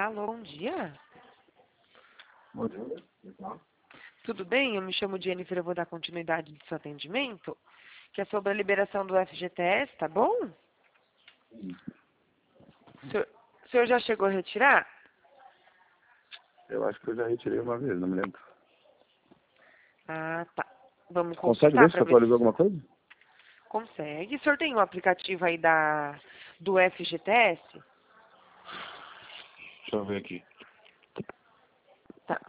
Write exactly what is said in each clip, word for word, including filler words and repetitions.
Alô, bom dia. Bom dia. Tudo bem? Eu me chamo Jennifer, eu vou dar continuidade do seu atendimento, que é sobre a liberação do F G T S, tá bom? O senhor, o senhor já chegou a retirar? Eu acho que eu já retirei uma vez, não me lembro. Ah, tá. Vamos Consegue consultar ver se para ver atualizou se alguma coisa? consegue. O senhor tem um aplicativo aí da, do F G T S? Deixa eu ver aqui. Tá.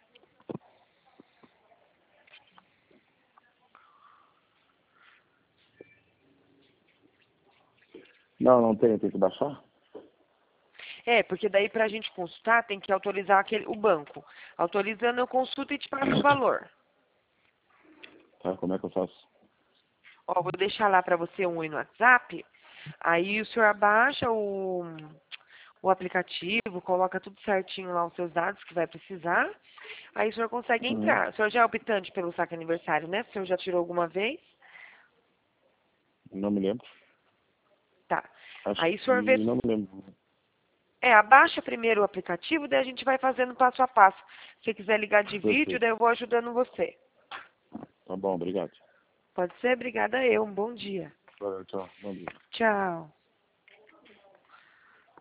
Não, não tem, tem que baixar? É, porque daí para a gente consultar tem que autorizar aquele, o banco. Autorizando eu consulto e te passo o valor. Tá, como é que eu faço? Ó, vou deixar lá para você um oi no WhatsApp. Aí o senhor abaixa o, o aplicativo, coloca tudo certinho lá os seus dados que vai precisar. Aí o senhor consegue Uhum. entrar. O senhor já é optante pelo saque aniversário, né? O senhor já tirou alguma vez? Não me lembro. Tá. Acho Aí o que senhor vê. não me lembro. É, abaixa primeiro o aplicativo, daí a gente vai fazendo passo a passo. Se você quiser ligar de vídeo, Perfeito. daí eu vou ajudando você. Tá bom, obrigado. Pode ser? Obrigada eu. Um bom dia. Valeu, tchau. Bom dia. Tchau.